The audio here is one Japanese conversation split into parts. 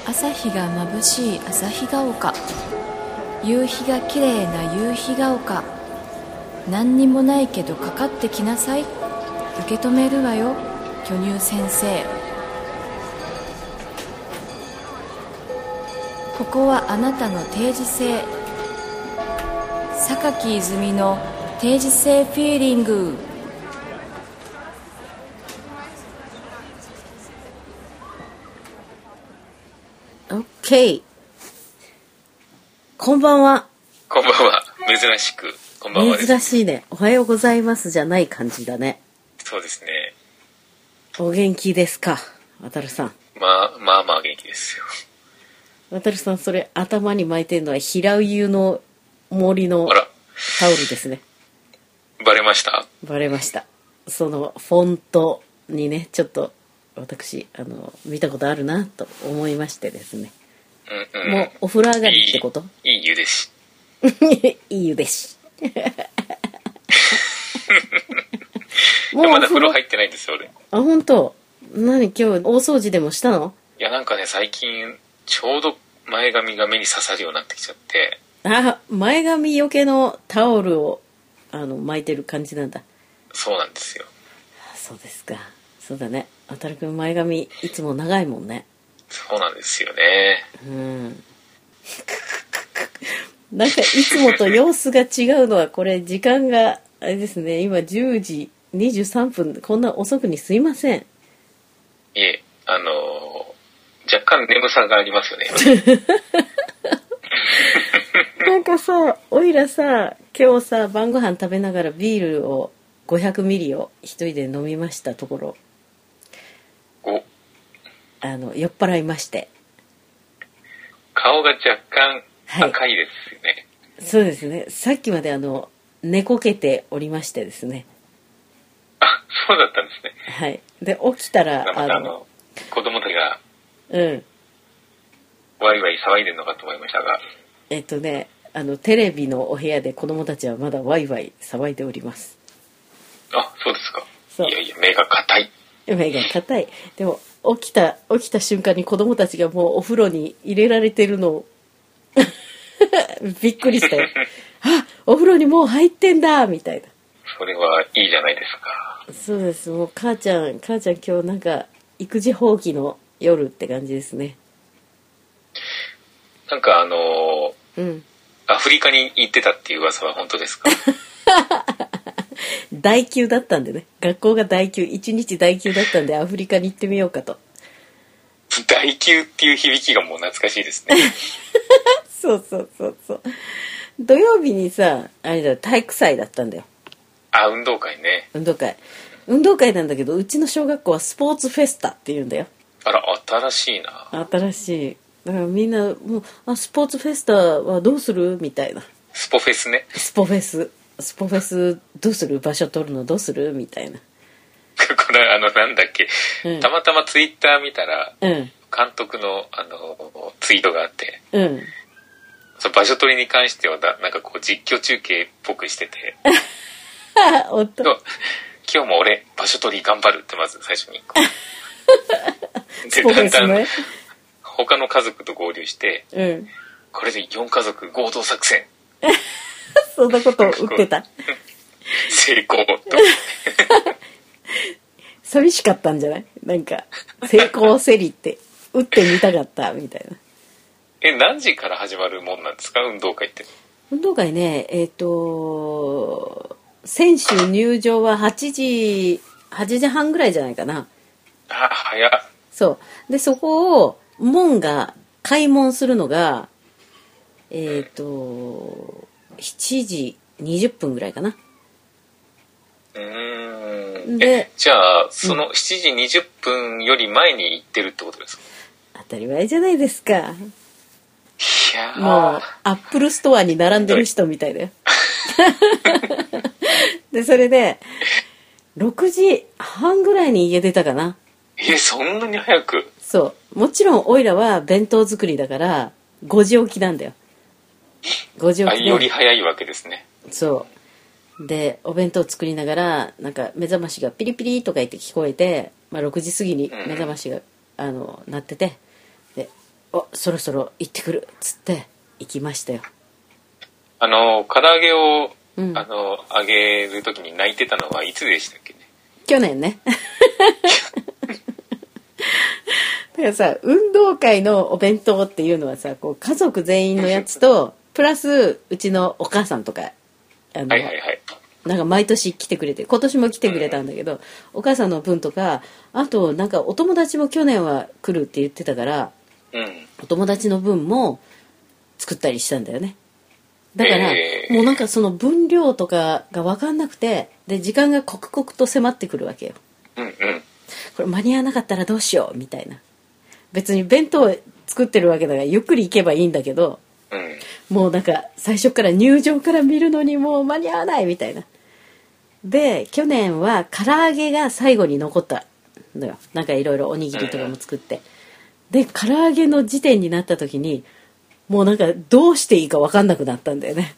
朝日が眩しい旭ヶ丘、夕日が綺麗な夕日が丘、何にもないけどかかってきなさい、受け止めるわよ巨乳先生。ここはあなたの定時性、榊泉の定時性フィーリング。OK。こんばんは。 こんばんは。珍しくこんばんはです。 珍しいね。おはようございますじゃない感じだね。 そうですね。 お元気ですか、渡るさん。 まあ元気ですよ。 渡るさん、それ頭に巻いてるのは平湯の森のタオルですね。 バレました？ バレました。そのフォントにね、ちょっと私見たことあるなと思いましてですね。もうお風呂上がりってこと？ いい湯です。 いい湯です。 もうまだ風呂入ってないんですよ俺。 あ、本当？何、今日大掃除でもしたの？ いや、なんかね、最近ちょうど前髪が目に刺さるようになってきちゃって。 あ、前髪よけのタオルを巻いてる感じなんだ。 そうなんですよ。 そうですか。そうだね。あたるくん前髪いつも長いもんね。 そうなんですよね。 なんかいつもと様子が違うのは、これ時間があれですね。今10時23分、こんな遅くにすいません。 いえ、若干眠さがありますよね。 なんかさ、おいらさ、今日さ、晩ご飯食べながらビールを500ミリを一人で飲みましたところ、酔っ払いまして。 顔が若干赤いですよね。 はい、そうですね。さっきまで寝こけておりましてですね。 あ、そうだったんですね。 はい。で、起きたら子供たちがワイワイ騒いでるのかと思いましたが。 テレビのお部屋で子供たちはまだワイワイ騒いでおります。 あ、そうですか。 そう。 いやいや、目が硬い。 目が硬い。でも起きた瞬間に子供たちがもうお風呂に入れられてるのをびっくりしたよ。あ、お風呂にもう入ってんだみたいな。 それはいいじゃないですか。 そうです。もう母ちゃん今日なんか育児放棄の夜って感じですね。 なんかアフリカに行ってたっていう噂は本当ですか？ 代休だったんでね。学校が代休、1日代休だったんでアフリカに行ってみようかと。 代休っていう響きがもう懐かしいですね。 そう。土曜日にさ、あれだ、体育祭だったんだよ。 あ、運動会ね。 運動会なんだけど、うちの小学校はスポーツフェスタって言うんだよ。 あら、新しいな。 新しい。だからみんなもう、スポーツフェスタはどうするみたいな。 スポフェスね。 スポフェスどうする、場所取るのどうするみたいな。 これなんだっけ、たまたまツイッター見たら、監督のツイートがあって、その場所取りに関してはなんかこう実況中継っぽくしてて今日も俺場所取り頑張るってまず最初にでだんだん他の家族と合流して、これで4家族合同作戦そんなことを打ってた。 成功と寂しかったんじゃない？なんか成功せりって打ってみたかったみたいな。 何時から始まるもんなんですか、運動会って？ 運動会ね、選手入場は8時半ぐらいじゃないかな。 あ、早っ。 そうで、そこを門が開門するのが7時20分ぐらいかな。 で、じゃあその7時20分より前に行ってるってことですか？ 当たり前じゃないですか。 いやもうアップルストアに並んでる人みたいだよ。でそれで6時半ぐらいに家出たかな。 そんなに早く？ そう、もちろんオイラは弁当作りだから5時起きなんだよ。5時起きでより早いわけですね。 そうで、お弁当作りながらなんか目覚ましがピリピリとか言って聞こえて、6時過ぎに目覚ましが、鳴ってて、でそろそろ行ってくるっつって行きましたよ。 唐揚げを、揚げる時に泣いてたのはいつでしたっけね。 去年ね。だからさ、運動会のお弁当っていうのはさ、こう家族全員のやつとプラスうちのお母さんとかはいはいはい、 なんか毎年来てくれて、今年も来てくれたんだけど、お母さんの分とか、あとなんかお友達も去年は来るって言ってたから、お友達の分も作ったりしたんだよね。だから、もうなんかその分量とかが分かんなくて、で時間が刻々と迫ってくるわけよ。これ間に合わなかったらどうしようみたいな。別に弁当作ってるわけだからゆっくり行けばいいんだけど、もうなんか最初から入場から見るのにもう間に合わないみたいな。で去年は唐揚げが最後に残ったのよ。なんかいろいろおにぎりとかも作って、で唐揚げの時点になった時にもうなんかどうしていいか分かんなくなったんだよね。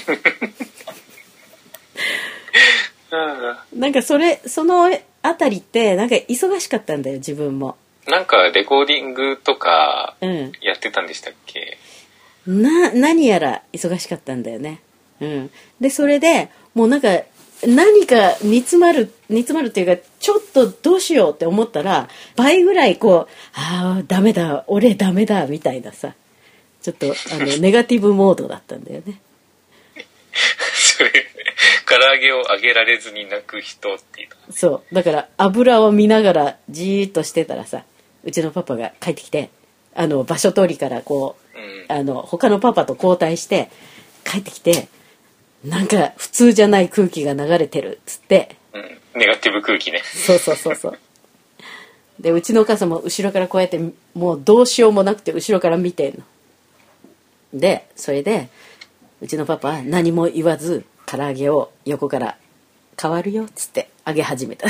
なんかそのあたりってなんか忙しかったんだよ自分も。 なんかレコーディングとかやってたんでしたっけ。 何やら忙しかったんだよね。でそれでもうなんか何か煮詰まるっていうか、ちょっとどうしようって思ったら倍ぐらいこうダメだ俺ダメだみたいなさ、ちょっとネガティブモードだったんだよね。 それ唐揚げを揚げられずに泣く人っていう。 そうだから油を見ながらじーっとしてたらさ、うちのパパが帰ってきて場所取りからこう、他のパパと交代して帰ってきて、なんか普通じゃない空気が流れてるっつって、 ネガティブ空気ね。 そうでうちのお母さんも後ろからこうやってもうどうしようもなくて後ろから見てんので、それでうちのパパは何も言わず唐揚げを横から変わるよっつって揚げ始めた。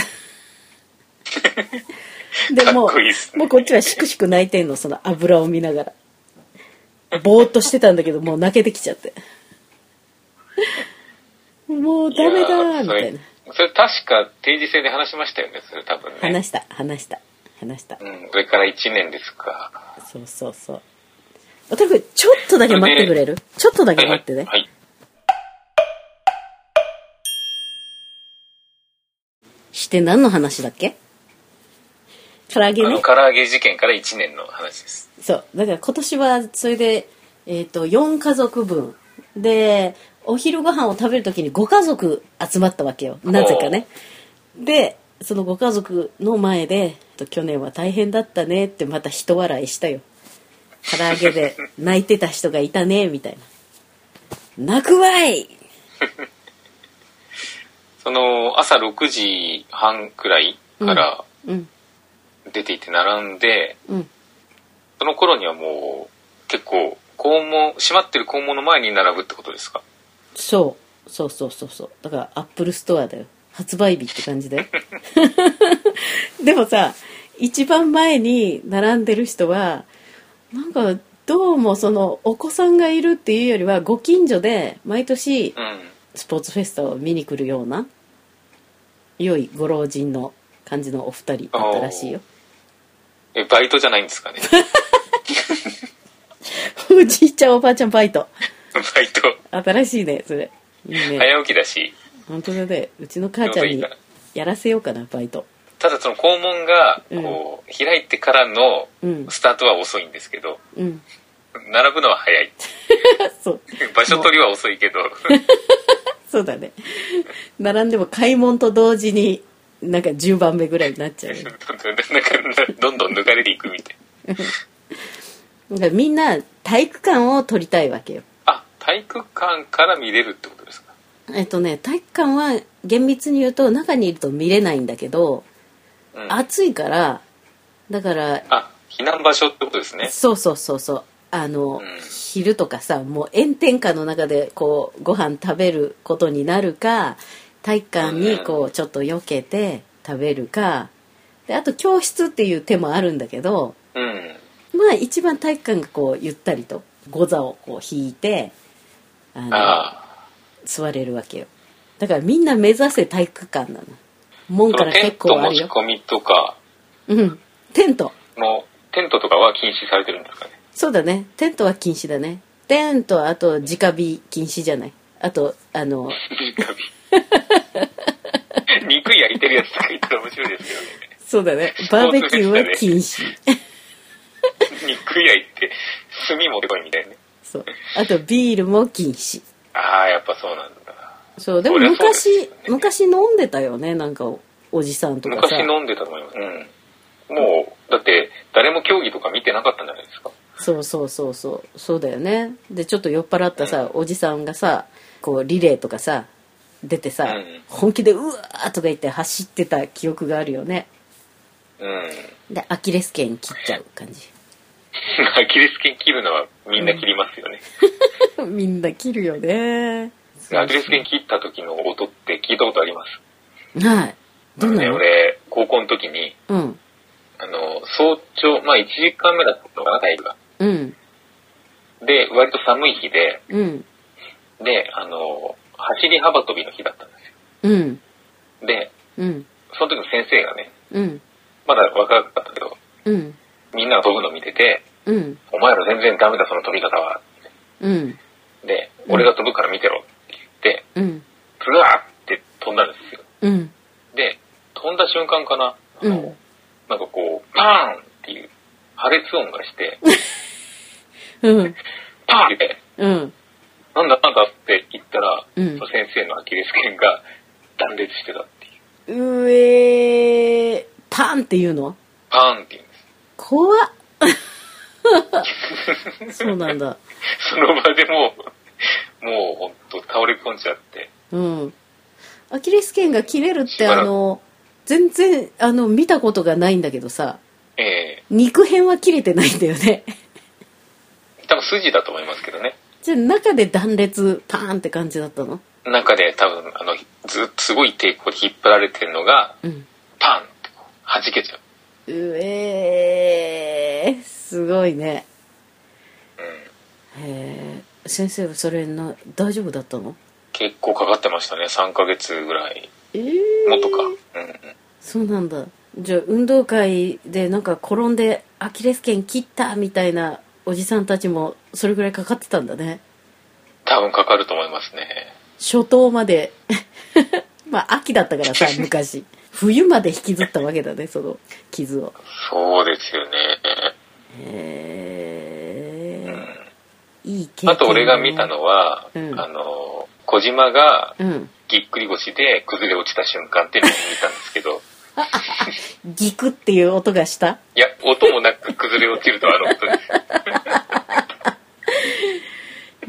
でもうこっちはしくしく泣いてんの、その油を見ながら。ぼーっとしてたんだけどもう泣けてきちゃって。もうダメだみたいな。 それ確か定時制で話しましたよね、それ多分ね。 話した。 それから1年ですか。 そう。おたくちょっとだけ待ってくれる？ちょっとだけ待ってね。 はい。 して何の話だっけ？唐揚げね。 唐揚げ事件から1年の話です。 そうだから今年はそれで4家族分でお昼ご飯を食べるときに5家族集まったわけよ、なぜかね。でその5家族の前で去年は大変だったねってまた一笑いしたよ。唐揚げで泣いてた人がいたねみたいな。泣くわい。 その朝6時半くらいから出ていて並んで、その頃にはもう結構閉まってる校門の前に並ぶってことですか？ そうだからアップルストアだよ、発売日って感じだよ。でもさ、一番前に並んでる人はなんかどうもそのお子さんがいるっていうよりはご近所で毎年スポーツフェスタを見に来るような良いご老人の感じのお二人だったらしいよ。 バイトじゃないんですかね。 おじいちゃんおばあちゃんバイト。 バイト新しいねそれ。いいね。 早起きだし。 本当だね。うちの母ちゃんにやらせようかなバイト。 ただその校門がこう開いてからのスタートは遅いんですけど、並ぶのは早い。 そう場所取りは遅いけど。 そうだね。並んでも開門と同時になんか10番目ぐらいになっちゃう、ね。 どんどん抜かれていくみたいな。だからみんな体育館を撮りたいわけよ。 あ、体育館から見れるってことですか？ 体育館は厳密に言うと中にいると見れないんだけど、暑いからだから。 あ、避難場所ってことですね。 そう。昼とかさ、もう炎天下の中でこうご飯食べることになるか、体育館にこうちょっと避けて食べるかで、あと教室っていう手もあるんだけど、まあ一番体育館がこうゆったりとゴザをこう引いて座れるわけよ。だからみんな目指せ体育館なの。門から結構あるよ。 テント持ち込みとか、 テントとかは禁止されてるんですかね？ そうだね、テントは禁止だね。テントはあと直火禁止じゃない。あと直火肉焼いてるやつとか言ったら面白いですけどね。 そうだね、バーベキューは禁止。 肉焼いて炭持ってこいみたいなね。 そう、あとビールも禁止。 ああ、やっぱそうなんだ。 そう、でも昔飲んでたよね、なんかおじさんとかさ。 昔飲んでたと思います。うん。もうだって誰も競技とか見てなかったんじゃないですか。 そうだよね。でちょっと酔っ払ったさ、おじさんがさ、こうリレーとかさ出てさ、本気でうわーとか言って走ってた記憶があるよね。でアキレス腱切っちゃう感じ。 アキレス腱切るのはみんな切りますよね。 みんな切るよね。 アキレス腱切った時の音って聞いたことあります？ はい。どんなの？ 俺高校の時に、早朝1時間目だったのかな、タイムが。で割と寒い日で、で走り幅跳びの日だったんですよ。で、その時の先生がね、まだ若かったけど、みんなが飛ぶの見てて、お前ら全然ダメだその飛び方は。で、俺が飛ぶから見てろって言って、プワーって飛んだんですよ。で、飛んだ瞬間かな、なんかこう、パーンっていう破裂音がして、パーンって、なんだって言ったら、その先生のアキレス腱が断裂してたっていう。 パーンって言うの？ パーンって言うんです。 怖っ。そうなんだ。 その場でもうほんと倒れ込んじゃって。 アキレス腱が切れるって全然見たことがないんだけどさ、肉片は切れてないんだよね。 多分筋だと思いますけどね。 じゃあ中で断裂パーンって感じだったの？中で多分ずっとすごい抵抗で引っ張られてるのが、パンって弾けちゃう。 すごいね。先生はそれ大丈夫だったの？ 結構かかってましたね。3ヶ月ぐらい。もっとか。 そうなんだ。じゃあ運動会でなんか転んでアキレス腱切ったみたいなおじさんたちもそれぐらいかかってたんだね。 多分かかると思いますね。 初冬まで秋だったからさ、昔冬まで引きずったわけだね、その傷を。 そうですよね。 いい経験。 あと俺が見たのは、小島がぎっくり腰で崩れ落ちた瞬間っていうのを見たんですけどギクっていう音がした？ いや、音もなく崩れ落ちると音です。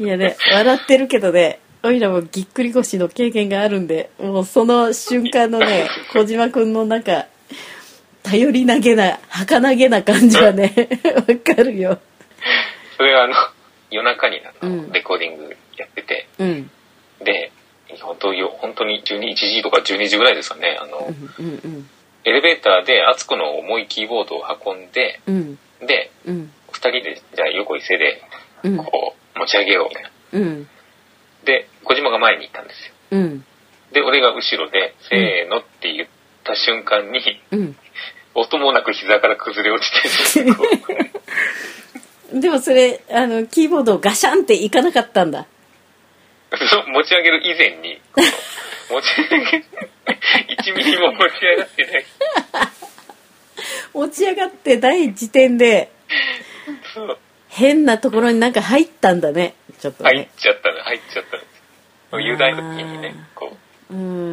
いやね、笑ってるけどね、おいらもぎっくり腰の経験があるんで、もうその瞬間のね、小島くんのなんか頼りなげな儚げな感じはねわかるよ。 それは夜中にレコーディングやってて、で本当に1時とか12時ぐらいですかね、エレベーターで敦子の重いキーボードを運んで、で、2人でじゃあ横一斉でこう持ち上げようみたいな、で小島が前に行ったんですよ、で俺が後ろでせーのって言った瞬間に、音もなく膝から崩れ落ちてでもそれキーボードガシャンっていかなかったんだ。 持ち上げる以前に持ち上げ1ミリも持ち上がってない持ち上がってない時点で変なところになんか入ったんだね、ちょっとね。 入っちゃったんです油断の時にね、こう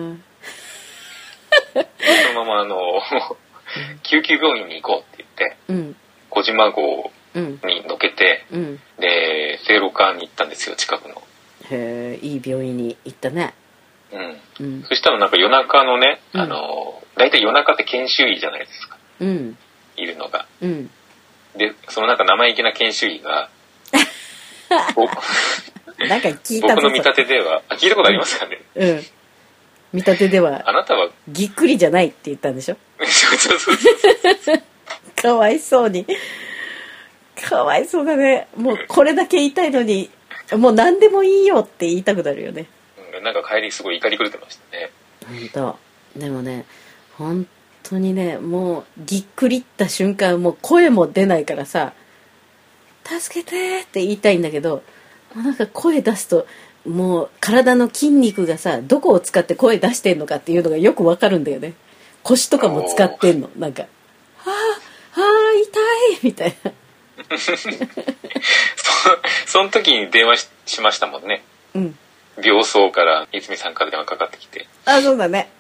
そのまま救急病院に行こうって言って、小島号に乗けて、で聖路館に行ったんですよ、近くの。 へえ、いい病院に行ったね。 そしたらなんか夜中のね、だいたい夜中って研修医じゃないですか、いるのが、でそのなんか生意気な研修医がなんか聞いた僕の見立てでは聞いたことありますかね。 見立てではあなたはぎっくりじゃないって言ったんでしょ。 そうかわいそうに、かわいそうだね。もうこれだけ言いたいのにもう何でもいいよって言いたくなるよね。 なんか帰りすごい怒り狂ってましたね。 本当。でもね、本当にね、もうぎっくりった瞬間もう声も出ないからさ、 助けてって言いたいんだけど、なんか声出すともう体の筋肉がさ、どこを使って声出してんのかっていうのがよくわかるんだよね。腰とかも使ってんの。なんかはあ痛いみたいなその時に電話 しましたもんね。うん。病巣から泉さんから電話かかってきて。 あ、そうだね。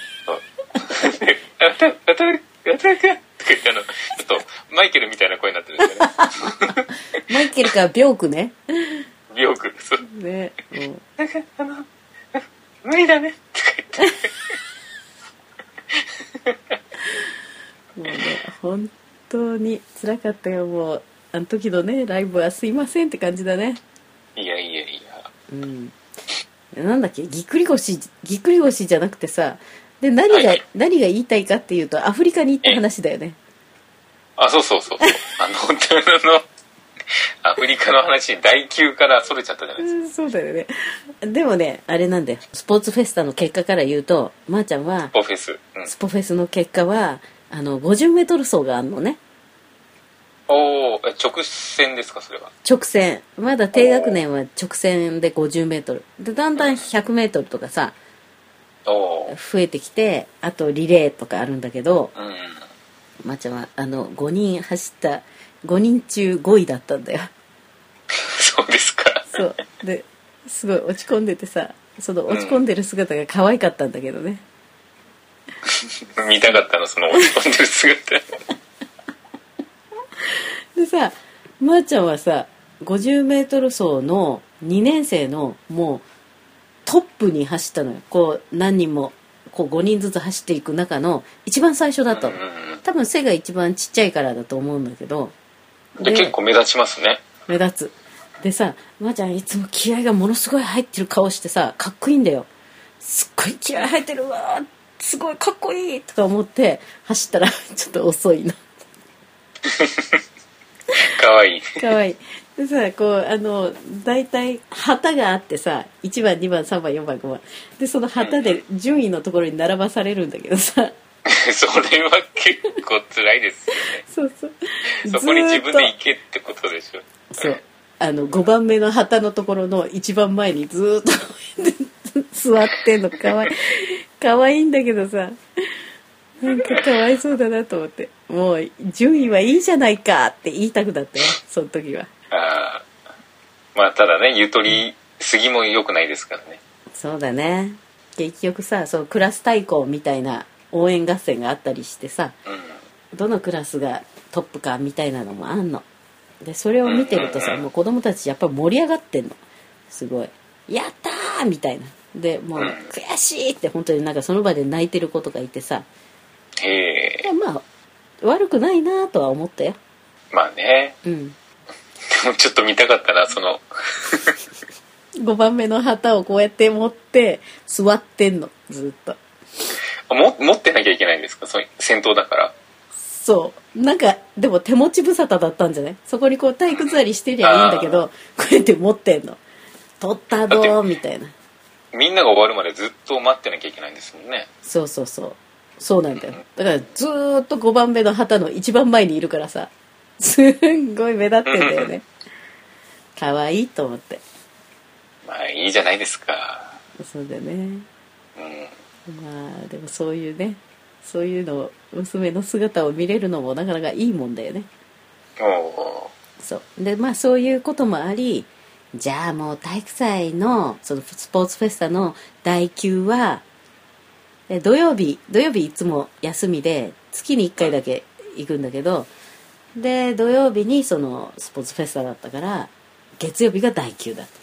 渡るとか言ってちょっとマイケルみたいな声になってるんですよね。 マイケルかビョークね。 ビョークそうね。 なんか無理だねとか言って。 もうね、本当に辛かったよ。もうあの時のねライブはすいませんって感じだね。 いや。 うん。なんだっけ、ぎっくり腰じゃなくてさ、で何が言いたいかっていうと、アフリカに行った話だよね。 あ、そうアフリカの話に第9からそれちゃったじゃないですか。 そうだよね。でもね、あれなんだよ、スポーツフェスタの結果から言うと、まーちゃんはスポフェスの結果は50メートル走があるのね。 おー、直線ですか？それは直線。まだ低学年は直線で50メートルで、だんだん100メートルとかさ増えてきて、あとリレーとかあるんだけど、まーちゃんは5人走った5人中5位だったんだよ。 そうですか。 そうですごい落ち込んでてさ、その落ち込んでる姿が可愛かったんだけどね。 見たかったの、その落ち込んでる姿。 でさ、まーちゃんはさ、50メートル走の2年生のもうトップに走ったのよ。こう何人もこう5人ずつ走っていく中の一番最初だったの。多分背が一番ちっちゃいからだと思うんだけど。 で結構目立ちますね。 目立つ。でさ、まーちゃんいつも気合がものすごい入ってる顔してさ、かっこいいんだよ。すっごい気合入ってるわ、すごいかっこいいとか思って走ったらちょっと遅いの。 かわいい。 かわいい。でさ、こう大体旗があってさ、1番2番3番4番5番で、その旗で順位のところに並ばされるんだけどさ、 それは結構辛いですよね。 そうそこに自分で行けってことでしょ。 そう5番目の旗のところの一番前にずっと座ってんの。かわいいんだけどさ、なんかかわいそうだなと思って、もう順位はいいじゃないかって言いたくなったよ、その時は。 まあただね、ゆとりすぎも良くないですからね。 そうだね。結局さ、そうクラス対抗みたいな応援合戦があったりしてさ、どのクラスがトップかみたいなのもあんので、それを見てるとさ、もう子供たちやっぱ盛り上がってんの、すごいやったーみたいなで、もう悔しいって本当になんかその場で泣いてる子とかいてさ、まあ悪くないなとは思ったよ。 まあね。でもちょっと見たかったな、その 5番目の旗をこうやって持って座ってんの、ずっと持ってなきゃいけないんですか？先頭だから。 そうなんかでも手持ち無沙汰だったんじゃない？そこにこう体育座りしてりゃいいんだけど、こうやって持ってんの。取ったどーみたいな。 みんなが終わるまでずっと待ってなきゃいけないんですもんね。 そうなんだよ。だからずーっと5番目の旗の一番前にいるからさ、すんごい目立ってんだよね。可愛いと思って。 まあいいじゃないですか。 そうだね。まあでもそういうね、そういうの娘の姿を見れるのもなかなかいいもんだよね。そうで、まあそういうこともあり、じゃあもう体育祭のそのスポーツフェスタの第9は土曜日いつも休みで月に1回だけ行くんだけど、で土曜日にそのスポーツフェスタだったから月曜日が第9だった。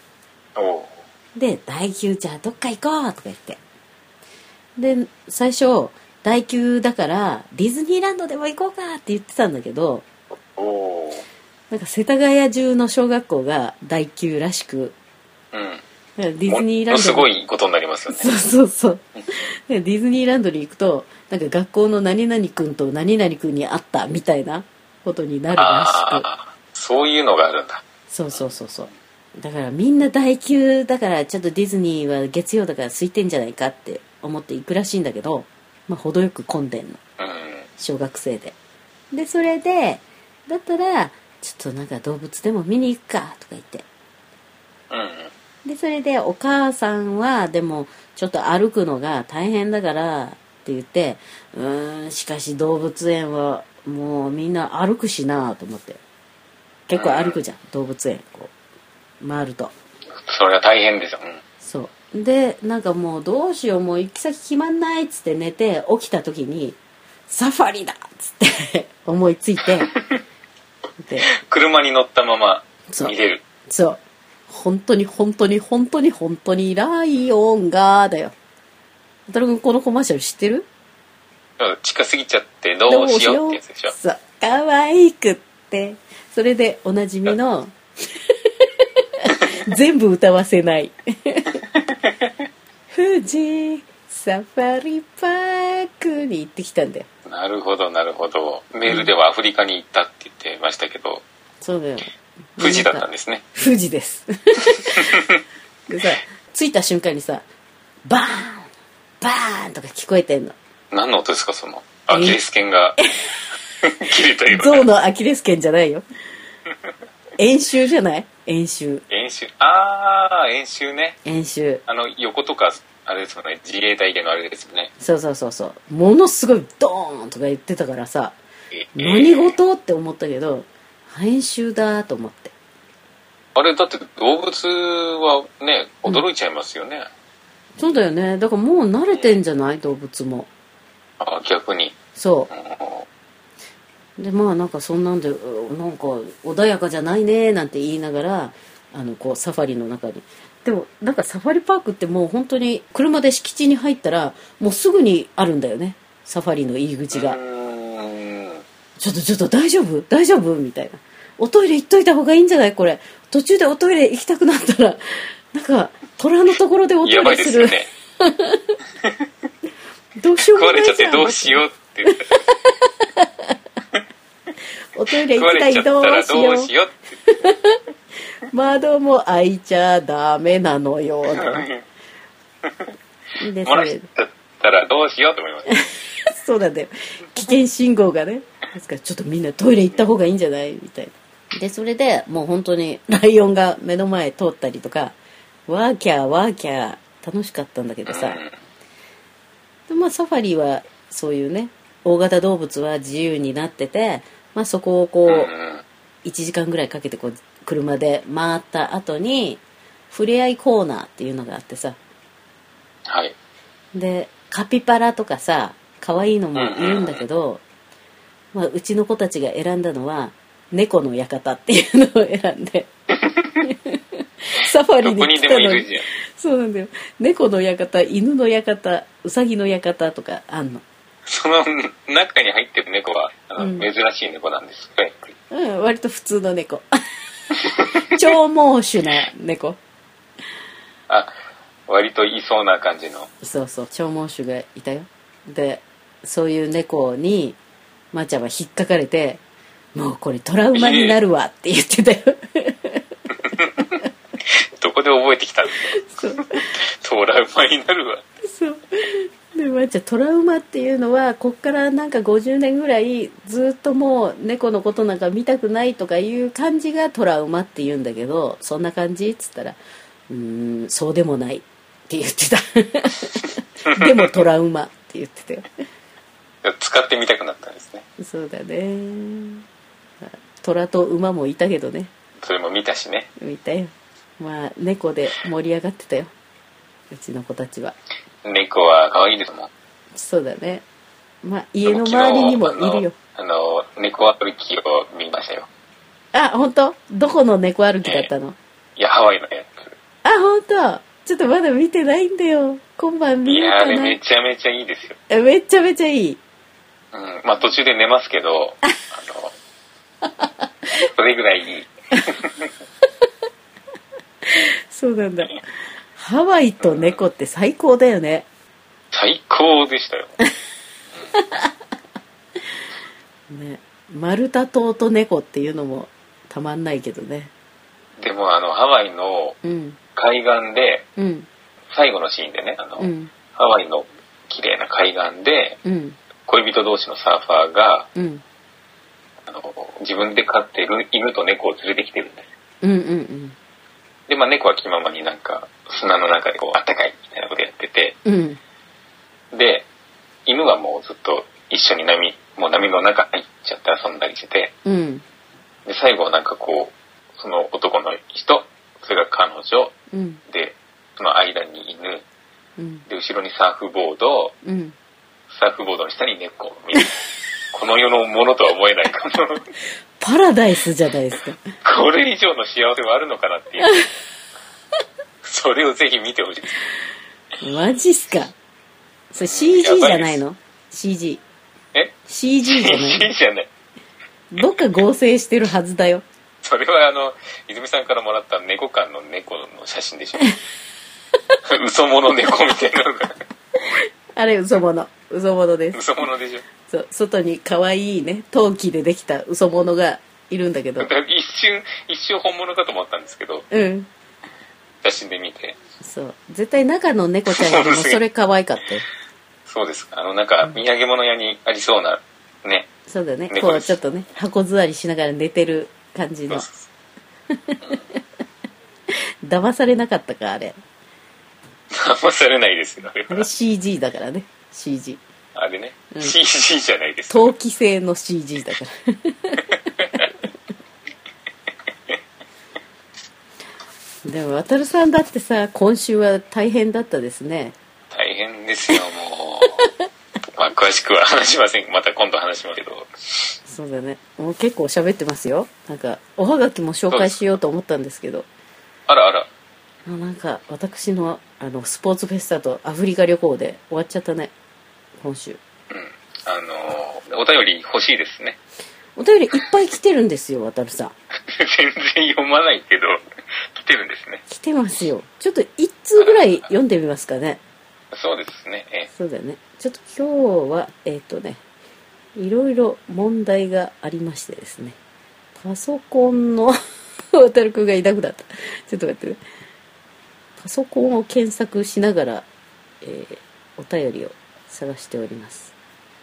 で第9じゃあどっか行こうとか言って、で最初第9だからディズニーランドでも行こうかって言ってたんだけど、なんか世田谷中の小学校が第9らしく、ディズニーランドすごいことになりますよね。 そうでディズニーランドに行くとなんか学校の何々君と何々君に会ったみたいなことになるらしく、 そういうのがあるんだ。 そうだからみんな第9だからちょっとディズニーは月曜だから空いてんじゃないかって思って行くらしいんだけど、まあ程よく混んでんの、小学生で。でそれでだったらちょっとなんか動物でも見に行くかとか言って、 うん。 でそれでお母さんはでもちょっと歩くのが大変だからって言って、しかし動物園はもうみんな歩くしなと思って、結構歩くじゃん、動物園こう回ると。 それは大変ですよ。 そうでなんかもうどうしよう、もう行き先決まんないっつって寝て起きた時にサファリだっつって思いついてで車に乗ったまま見れる。 そう本当に本当に本当に本当にライオンがだよ。あたるくんこのコマーシャル知ってる？ 近すぎちゃってどうしようってやつでしょ。 そう可愛くってそれでおなじみの全部歌わせない富士サファリパークに行ってきたんだよ。 なるほどなるほど。メールではアフリカに行ったって言ってましたけど、 そうだよ、 富士だったんですね。 富士ですでさ着いた瞬間にさバーンバーンとか聞こえてんの。 何の音ですかそのアキレス腱が切れたような。 象のアキレス腱じゃないよ演習じゃない？演習ああ演習ね。 演習横とかあれですよね、自衛隊系のあれですよね。 そうものすごいドーンとか言ってたからさ、何事って思ったけど演習だと思って。 あれだって動物はね驚いちゃいますよね、 そうだよね。だからもう慣れてんじゃない、動物も。 あ逆にそう、でまあなんかそんなんでなんか穏やかじゃないねなんて言いながらこうサファリの中に、でもなんかサファリパークってもう本当に車で敷地に入ったらもうすぐにあるんだよね、サファリの入り口が。ちょっと大丈夫みたいな。おトイレ行っといた方がいいんじゃない、これ途中でおトイレ行きたくなったらなんか虎のところでおトイレする。やばいですよねどうしようもないじゃん。壊れちゃってどうしようって言ったおトイレ行きたい、どうしようって窓も開いちゃダメなのよで漏らしちゃったらどうしようと思いますそうなんだよ、危険信号がね。ですからちょっとみんなトイレ行った方がいいんじゃないみたいな。でそれでもう本当にライオンが目の前通ったりとかワーキャー楽しかったんだけどさ、でまあサファリはそういうね大型動物は自由になってて、まあ、そこをこう1時間ぐらいかけてこう車で回った後にふれあいコーナーっていうのがあってさ、 はい、 でカピバラとかさ可愛いのもいるんだけど、まあ、うちの子たちが選んだのは猫の館っていうのを選んでサファリに来たのに。そうなんだよ、猫の館、犬の館、うさぎの館とかあんの。 その中に入ってる猫は珍しい猫なんですか、やっぱり。 割と普通の猫長毛種な猫。 割といそうな感じの。 そう長毛種がいたよ。でそういう猫にまーちゃんは引っかかれて、もうこれトラウマになるわって言ってたよどこで覚えてきたんですかトラウマになるわ。 そうでまーちゃんトラウマっていうのはこっからなんか50年ぐらいずっともう猫のことなんか見たくないとかいう感じがトラウマって言うんだけど、そんな感じっつったらそうでもないって言ってたでもトラウマって言ってたよ使ってみたくなったんですね。 そうだね。虎と馬もいたけどね。 それも見たしね。 見たよ。まあ猫で盛り上がってたよ、うちの子たちは。 猫は可愛いですもん。 そうだね。まあ家の周りにもいるよ。 猫歩きを見ましたよ。 あ、本当？どこの猫歩きだったの？ いやハワイのやつ。 あ、本当？ちょっとまだ見てないんだよ。今晩見ようかな。 いやあれめちゃめちゃいいですよ。 めちゃめちゃいい。 まあ途中で寝ますけどそれぐらいいいそうなんだ。ハワイと猫って最高だよね。 最高でしたよね、マルタ島と猫っていうのもたまんないけどね。 でもハワイの海岸で、最後のシーンでねハワイの綺麗な海岸で、恋人同士のサーファーが、 自分で飼ってる犬と猫を連れてきてるんです。 うんうんうん。 で、まあ猫は気ままになんか砂の中でこうあったかいみたいなことやってて、 うん、 で、犬はもうずっと一緒にもう波の中入っちゃって遊んだりしてて、 うん、 で、最後はなんかこう、その男の人、それが彼女、 うん、 で、その間に犬、 うん、 で、後ろにサーフボード、 うん、 サーフボードの下に猫を見る。この世のものとは思えないかも。 パラダイスじゃないですか。 これ以上の幸せはあるのかなっていう。それをぜひ見てほしいです。 マジっすか。それ CG じゃないの？ CG。CG じゃない？ CG じゃない。 どっか合成してるはずだよ。 それは泉さんからもらった猫館の猫の写真でしょ。嘘物猫みたいなのが。あれ嘘物です。 嘘物でしょ。 そう、外に可愛いね、陶器でできた嘘物がいるんだけど。 一瞬本物かと思ったんですけど。 うん。 写真で見て。 そう。絶対中の猫ちゃんよりもそれ可愛かったよ。 そうですか。なんか土産物屋にありそうなね。 そうだね。こうちょっとね、箱座りしながら寝てる感じの。騙されなかったか、あれ。 騙されないですよ。 あれ CG だからね。CG。 あれね、うん、CG じゃないです。 陶器製の CG だから。でも渡さんだってさ、今週は大変だったですね。 大変ですよ、もう。まあ詳しくは話しません。また今度話しますけど。 そうだね。もう結構喋ってますよ。なんかおはがきも紹介しようと思ったんですけど。 あらあら。 なんか私のスポーツフェスタとアフリカ旅行で終わっちゃったね。今週。 うん。お便り欲しいですね。 お便りいっぱい来てるんですよ、渡さん。 全然読まないけど、来てるんですね。 来てますよ。ちょっと一通ぐらい読んでみますかね。 そうですね。 そうだよね。ちょっと今日は、いろいろ問題がありましてですね。パソコンの、渡くんがいなくなった。ちょっと待ってね。パソコンを検索しながら、お便りを探しております。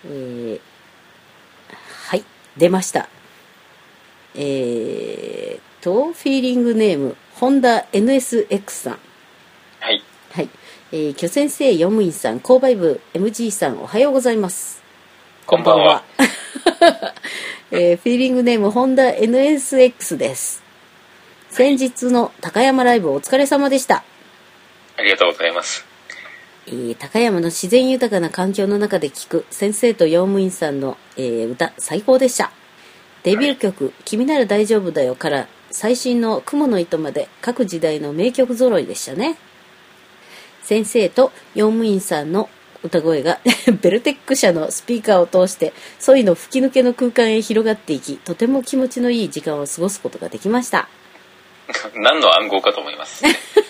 はい、出ました。フィーリングネーム、ホンダ NSX さん。 はい。 はい。巨先生、用務員さん、購買部 MG さん、おはようございます。 こんばんは。 フィーリングネーム、ホンダ NSX です。先日の高山ライブお疲れ様でした。 ありがとうございます。 高山の自然豊かな環境の中で聴く先生と用務員さんの、歌最高でした。デビュー曲、はい、君なら大丈夫だよから最新の雲の糸まで各時代の名曲揃いでしたね。先生と用務員さんの歌声がベルテック社のスピーカーを通してソイの吹き抜けの空間へ広がっていき、とても気持ちのいい時間を過ごすことができました。 何の暗号かと思います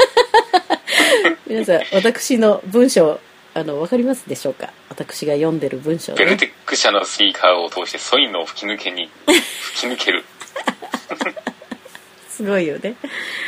皆さん、私の文章わかりますでしょうか。私が読んでる文章、ね、 ベルテック社のスピーカーを通してソイの吹き抜けるすごいよね。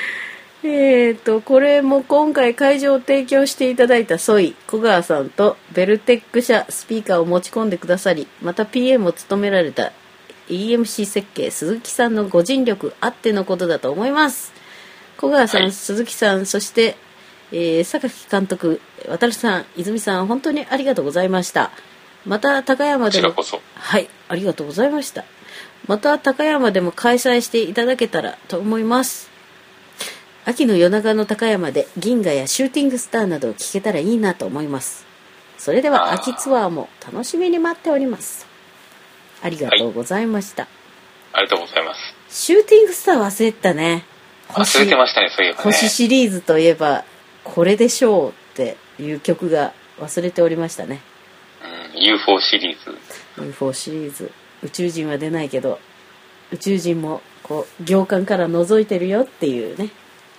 これも今回会場を提供していただいたソイ小川さんとベルテック社スピーカーを持ち込んでくださり、また PM を務められた EMC 設計鈴木さんのご尽力あってのことだと思います。小川さん、はい、鈴木さん、そして榊監督、渡さん、泉さん、本当にありがとうございました。また高山でも、はい、ありがとうございました。また高山でも開催していただけたらと思います。秋の夜長の高山で銀河やシューティングスターなどを聞けたらいいなと思います。それでは秋ツアーも楽しみに待っております。ありがとうございました。 はい、ありがとうございます。 シューティングスター忘れてたね。 忘れてましたね、そういえばね。 星シリーズといえばこれでしょうっていう曲が忘れておりましたね。 UFO シリーズ。 UFO シリーズ。宇宙人は出ないけど宇宙人もこう行間から覗いてるよっていうね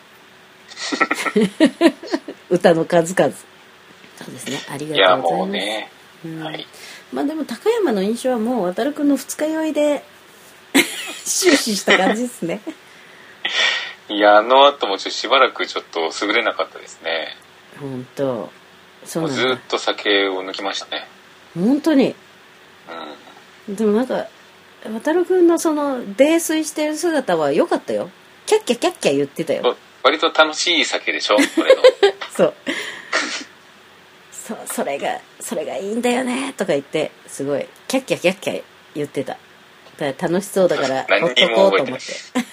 歌の数々。そうですね、ありがとうございます。いやもうね、はい、まあでも高山の印象はもう渡くんの二日酔いで終始した感じですね。 いや、後もしばらくちょっと優れなかったですね。 本当。そうなんだ。 ずっと酒を抜きましたね。 本当に。でもなんか渡るくんのその泥酔してる姿は良かったよ。キャッキャキャッキャ言ってたよ。 割と楽しい酒でしょこれのそうそれがいいんだよねとか言ってすごいキャッキャキャッキャ言ってた。だから楽しそうだからほっとこうと思って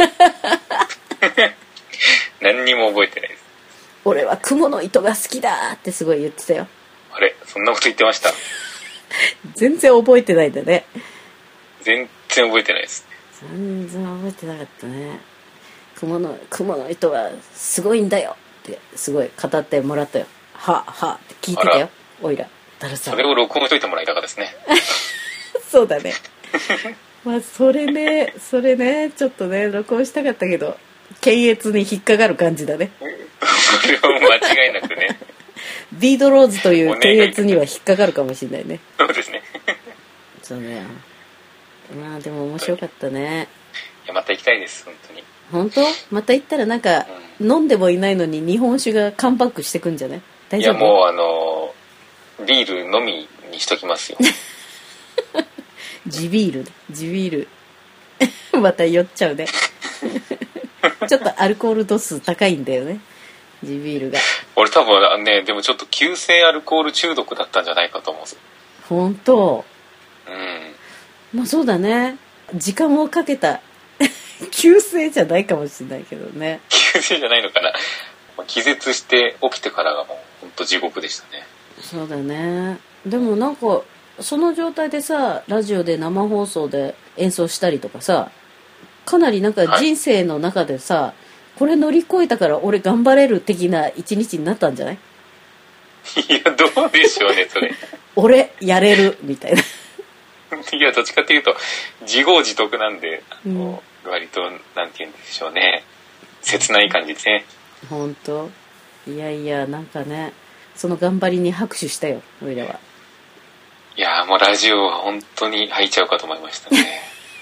何にも覚えてないです。 俺は雲の糸が好きだってすごい言ってたよ。 あれそんなこと言ってました？ 全然覚えてないんだね。 全然覚えてないです。 全然覚えてなかったね。雲の糸はすごいんだよってすごい語ってもらったよ。ははって聞いてたよ。おいらだるさん。 それを録音しといてもらいたかったですね。 そうだね。まあそれねちょっとね録音したかったけど検閲に引っかかる感じだね。 それは間違いなくね。 ビードローズという検閲には引っかかるかもしれないね。 そうですね。 そうね。まあでも面白かったね。 いやまた行きたいです本当に。 本当？また行ったらなんか、飲んでもいないのに日本酒がカムバックしてくんじゃない？大丈夫？ いやもうビールのみにしときますよ。 地ビールまた酔っちゃうね。ちょっとアルコール度数高いんだよね地ビールが。 俺多分ねでもちょっと急性アルコール中毒だったんじゃないかと思うんです。 本当？ うん。 まあそうだね。時間をかけた急性じゃないかもしれないけどね。 急性じゃないのかな。気絶して起きてからがもう本当地獄でしたね。 そうだね。でもなんかその状態でさラジオで生放送で演奏したりとかさかなりなんか人生の中でさ、はい、これ乗り越えたから俺頑張れる的な一日になったんじゃない？ いやどうでしょうねそれ。 俺やれるみたいな。 いやどっちかっていうと自業自得なんで、割となんて言うんでしょうね切ない感じですね。 本当？いやなんかねその頑張りに拍手したよ俺らは。 いやもうラジオは本当に吐いちゃうかと思いましたね。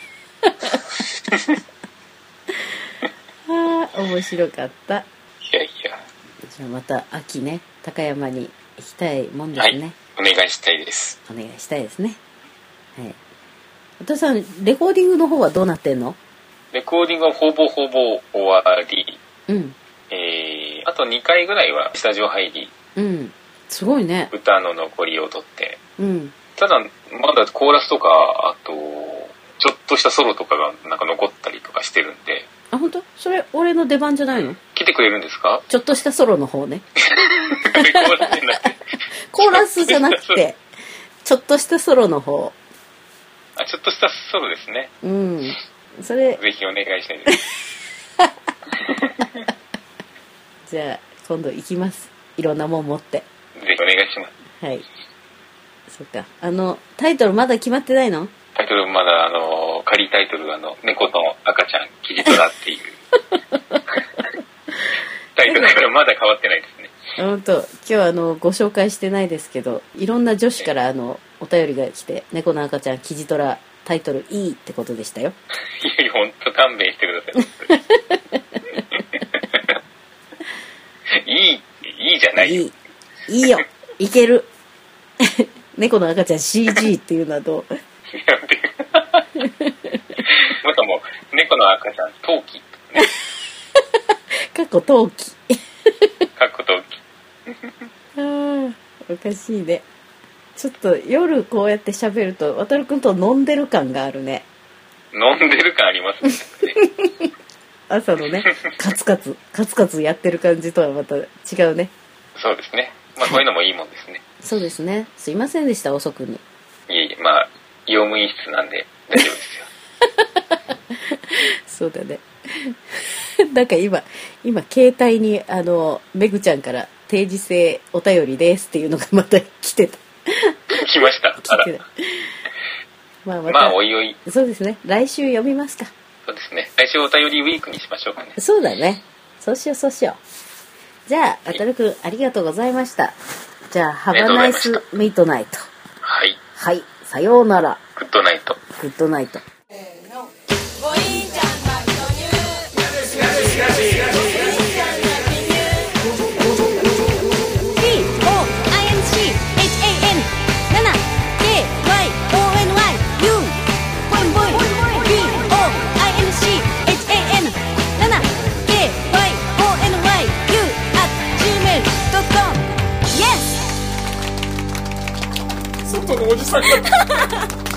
ああ面白かった。 いやじゃあまた秋ね高山に行きたいもんですね。 はい、お願いしたいです。 お願いしたいですね。はい。お父さんレコーディングの方はどうなってんの？ レコーディングはほぼ終わり。 うん。 あと2回ぐらいはスタジオ入り。 うん。すごいね。 歌の残りを取って。 うん。 ただまだコーラスとかあとちょっとしたソロとかがなんか残ったりとかしてるんで。 あ本当？それ俺の出番じゃないの？ 来てくれるんですか？ ちょっとしたソロの方ね。 コーラスじゃなくて。 コーラスじゃなくてちょっとしたソロの方。 あちょっとしたソロですね。 うん。それぜひお願いしたいです。 じゃあ今度行きます。いろんなもん持って。 ぜひお願いします。 はい。そっか。タイトルまだ決まってないの？ タイトルまだ仮タイトル猫の赤ちゃんキジトラっていうタイトルがまだ変わってないですね。 本当今日ご紹介してないですけどいろんな女子からお便りが来て猫の赤ちゃんキジトラタイトルいいってことでしたよ。 いや本当勘弁してください。いいじゃないよ。いいよいける。猫の赤ちゃん CG っていうのはどう？ またもう猫の赤ちゃん陶器。 かっこ陶器。 かっこ陶器。 あおかしいね。ちょっと夜こうやって喋ると渡るくんと飲んでる感があるね。 飲んでる感ありますね。 朝のねカツカツやってる感じとはまた違うね。 そうですね。まあこういうのもいいもんですね。 そうですね。すいませんでした遅くに。 いえまあ用務員室なんで大丈夫ですよ。 そうだね。なんか今携帯にめぐちゃんから定時制お便りですっていうのがまた来てた。 来ました。あら。 まあおいおい。 そうですね。来週読みますか。 そうですね。来週お便りウィークにしましょうかね。 そうだね。そうしよう。じゃあ渡るくんありがとうございました。じゃあハバナイスミッドナイト。 はい。 はい。さようなら。 グッドナイト。 グッドナイト。 KYONYU トのおじさんが